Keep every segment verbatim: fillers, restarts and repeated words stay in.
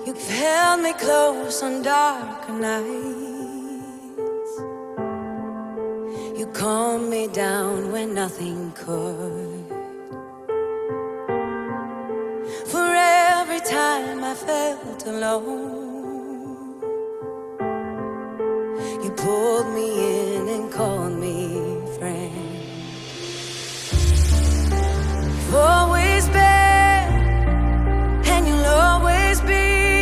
You've held me close on dark nights. You calmed me down when nothing could. For every time I felt alone, you pulled me in and called me friend. You've always been, and you'll always be,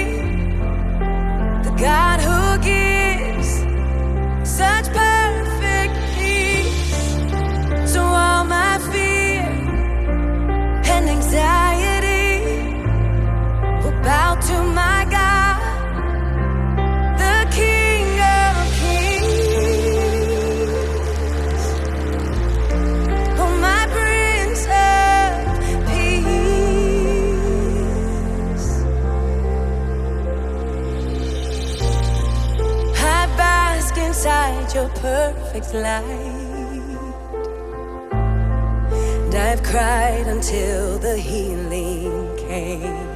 the God who gives such perfect peace. So all my fear and anxiety will bow to my God, the King of Kings. Oh, my Prince of Peace. I bask inside your perfect light, and I've cried until the healing came.